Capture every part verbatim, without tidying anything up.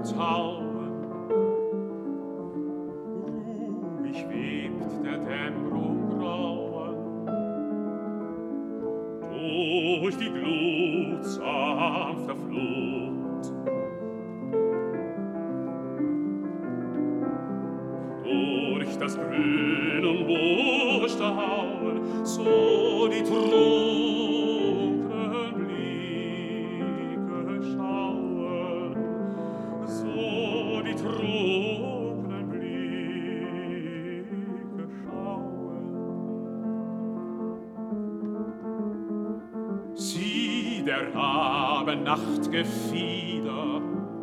Tauen. Ruhig webt der Dämmerung Grauen durch die Glut sanfter Flut. Durch das Grün und Buchstauen so die trunkenen Blicke schauen, so die trunkenen Blicke schauen. Sieh der Abendnachtgefieder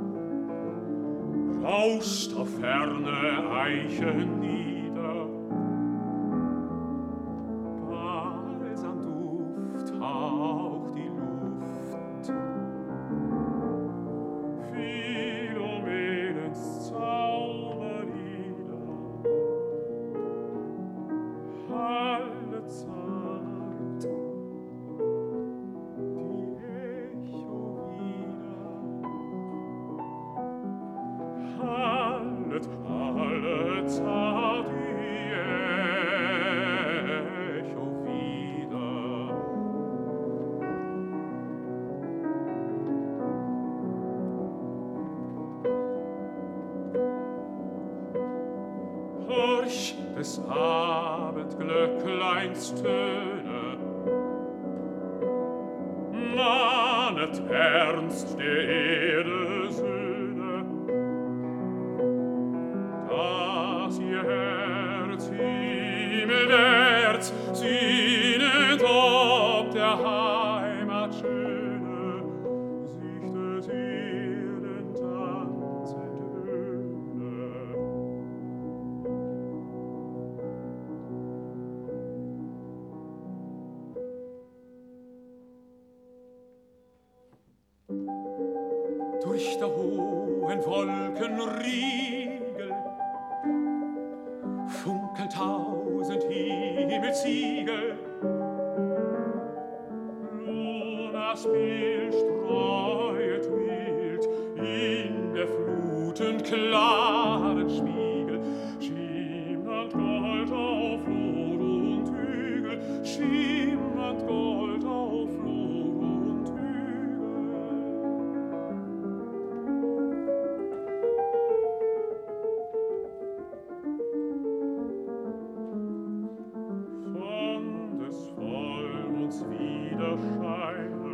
rauscht auf ferne Eichen nieder. Balsam Duft haucht die Luft. Philomenens Zauberlieder halle zart die Echo wieder. Hallet, hallet, zart die Echo wieder. Horch des Abendglöckleins Töne, mahnet ernst der Erde Söhne, dass ihr Herz himmelwärts sinnet ob der Heimat schöne, sich des Erden tanzend Höhne. Durch der hohen Wolkenriegel funkeln tausend Himmelsiegel. Lunas Bild streuet wild in der Fluten klaren Spiegel. Schimmernd Gold auf Flor und Hügel, schimmernd Gold auf Flor und Hügel. Von des Vollmonds Widerscheine,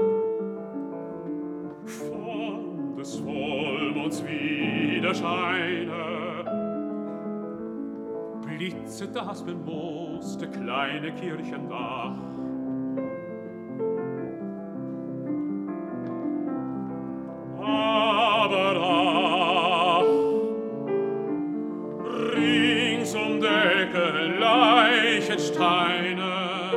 von des Vollmonds Widerscheine, blitzet das bemooste kleine Kirchendach. Aber ach, rings um Decke Leichensteine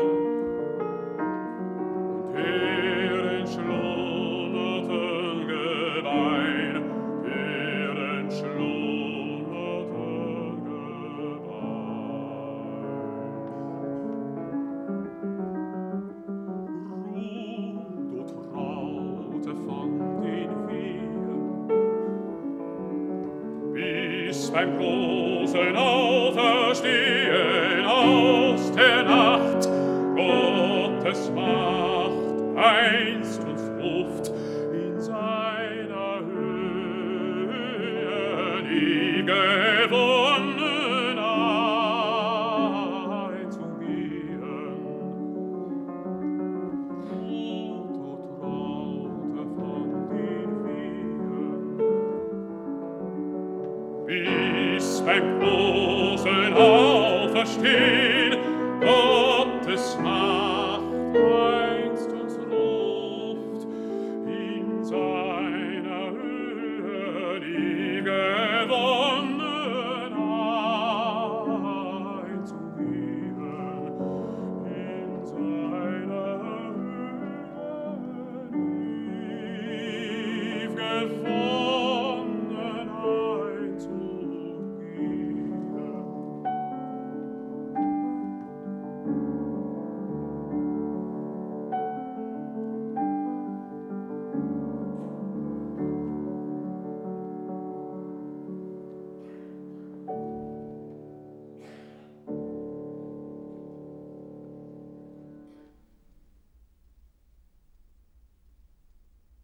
und deren schlummerten Gebeine, deren schlummerten Gebeine. Ruht und raute von den Wehen, bis beim großen Auferstehen aus der Nacht Gottes Macht einst uns ruft, in seiner Höhe die Gewonnenheit zu gehen. Ruht und raute von den Wehen, bis beim großen Auferstehen Gottes Macht